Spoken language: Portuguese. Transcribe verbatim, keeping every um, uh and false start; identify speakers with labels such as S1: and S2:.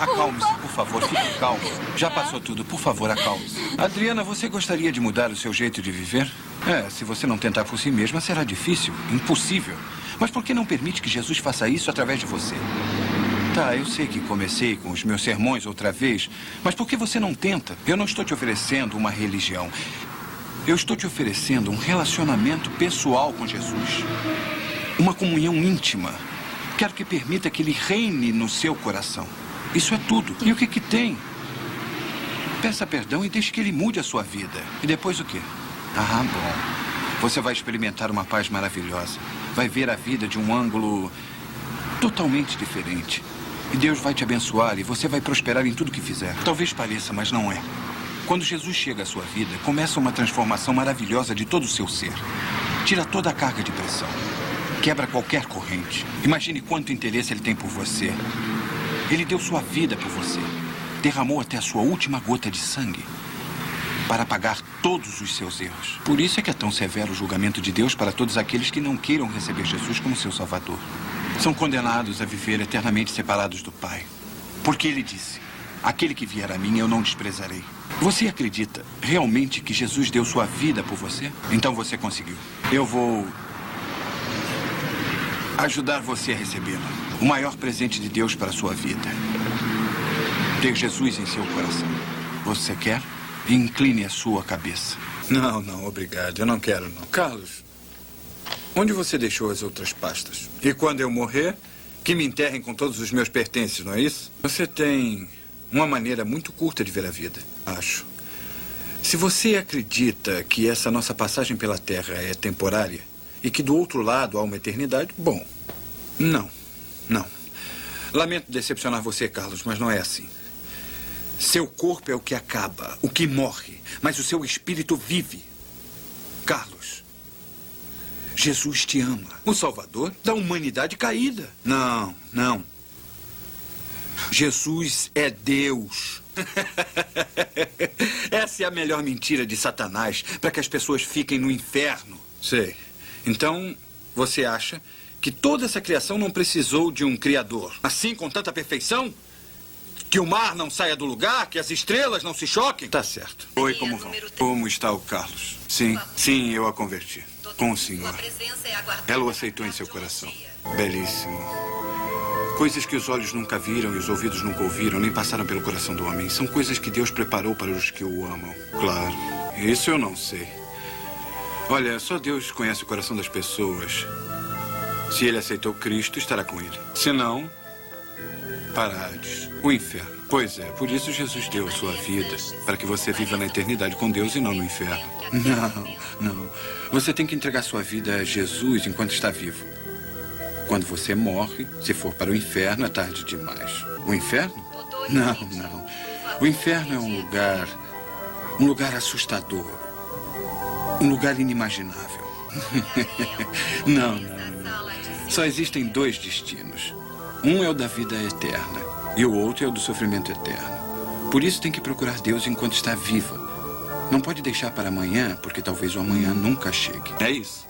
S1: Acalme-se, por favor, fique calmo. Já passou tudo, por favor, acalme-se. Adriana, você gostaria de mudar o seu jeito de viver? É, se você não tentar por si mesma, será difícil, impossível. Mas por que não permite que Jesus faça isso através de você? Tá, eu sei que comecei com os meus sermões outra vez, mas por que você não tenta? Eu não estou te oferecendo uma religião. Eu estou te oferecendo um relacionamento pessoal com Jesus. Uma comunhão íntima. Quero que permita que ele reine no seu coração. Isso é tudo. E o que que tem? Peça perdão e deixe que ele mude a sua vida. E depois o quê? Ah, bom. Você vai experimentar uma paz maravilhosa. Vai ver a vida de um ângulo totalmente diferente. E Deus vai te abençoar e você vai prosperar em tudo que fizer. Talvez pareça, mas não é. Quando Jesus chega à sua vida, começa uma transformação maravilhosa de todo o seu ser. Tira toda a carga de pressão. Quebra qualquer corrente. Imagine quanto interesse ele tem por você. Ele deu sua vida por você. Derramou até a sua última gota de sangue para pagar todos os seus erros. Por isso é que é tão severo o julgamento de Deus para todos aqueles que não queiram receber Jesus como seu Salvador. São condenados a viver eternamente separados do Pai. Porque ele disse, aquele que vier a mim eu não desprezarei. Você acredita realmente que Jesus deu sua vida por você? Então você conseguiu. Eu vou ajudar você a recebê-la. O maior presente de Deus para a sua vida. Ter Jesus em seu coração. Você quer? Incline a sua cabeça. Não, não, obrigado. Eu não quero, não. Carlos, onde você deixou as outras pastas? E quando eu morrer, que me enterrem com todos os meus pertences, não é isso? Você tem uma maneira muito curta de ver a vida, acho. Se você acredita que essa nossa passagem pela Terra é temporária e que do outro lado há uma eternidade, bom, não. Não. Lamento decepcionar você, Carlos, mas não é assim. Seu corpo é o que acaba, o que morre, mas o seu espírito vive. Carlos, Jesus te ama. O Salvador da humanidade caída. Não, não. Jesus é Deus. Essa é a melhor mentira de Satanás, para que as pessoas fiquem no inferno. Sei. Então, você acha que toda essa criação não precisou de um criador? Assim, com tanta perfeição? Que o mar não saia do lugar? Que as estrelas não se choquem? Tá certo. Oi, como vão? Como está o Carlos? Sim, sim, eu a converti. Com o senhor. Ela o aceitou em seu coração. Belíssimo. Coisas que os olhos nunca viram e os ouvidos nunca ouviram, nem passaram pelo coração do homem. São coisas que Deus preparou para os que o amam. Claro. Isso eu não sei. Olha, só Deus conhece o coração das pessoas. Se ele aceitou Cristo, estará com ele. Se não, para Hades, o inferno. Pois é, por isso Jesus deu a sua vida, para que você viva na eternidade com Deus e não no inferno. Não, não. Você tem que entregar sua vida a Jesus enquanto está vivo. Quando você morre, se for para o inferno, é tarde demais. O inferno? Não, não. O inferno é um lugar, um lugar assustador. Um lugar inimaginável. Não, não. Só existem dois destinos. Um é o da vida eterna e o outro é o do sofrimento eterno. Por isso tem que procurar Deus enquanto está viva. Não pode deixar para amanhã, porque talvez o amanhã nunca chegue. É isso.